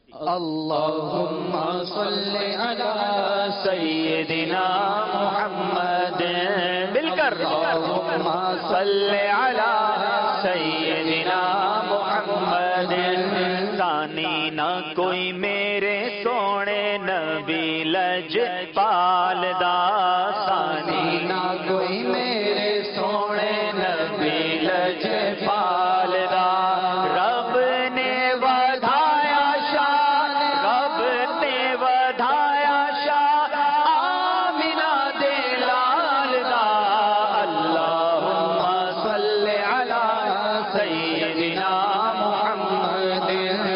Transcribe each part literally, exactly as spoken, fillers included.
اللهم صل على سيدنا محمد بالکر اللهم صل على سيدنا محمد ثانی نہ کوئی میرے سونے نبی لج پال دا ثانی نہ کوئی میرے سونے نبی لج پال دا رب نے ودھایا شان رب نے ودھایا شان آمنہ دے لال دا اللہم صل علی سیدنا محمد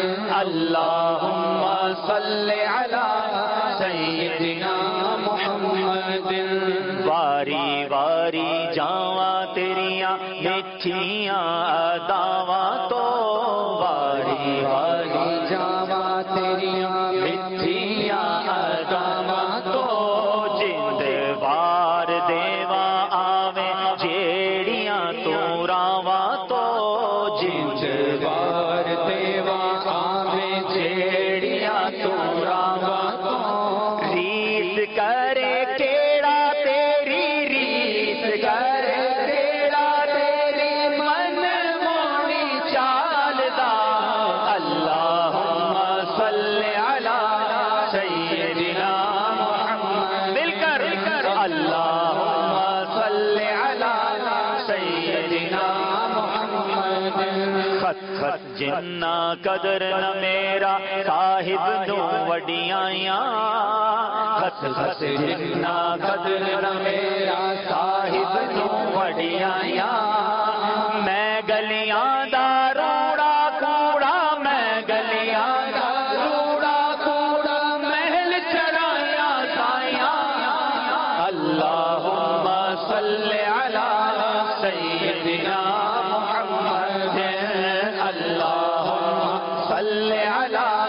اللہم صل علی سیدنا محمد واری واری جاواں تیریاں میٹھیاں اداواں تو واری واری جاواں تیریاں میٹھیاں اداواں تو جند وار دیواں آویں جیڑیاں تو راواں تو جند وار دیواں آویں جیڑیاں تو راواں تو ریس کرے کیڑا تیری ریس کرے کیڑا تیری من موڑی چال دا اللہم صل علی سیدنا محمد مل کر اللہم صل علی سیدنا محمد خط خط جنہ قدر نہ میرا صاحب نو وڈیاں خط خط جنہ قدر نہ میرا صاحب نو وڈیاں میں گلیاں دا روڑا کوڑا میں گلیاں دا روڑا کوڑا محل چڑھایا سایاں اللہم صل علی سیدنا محمد اللہم صل علی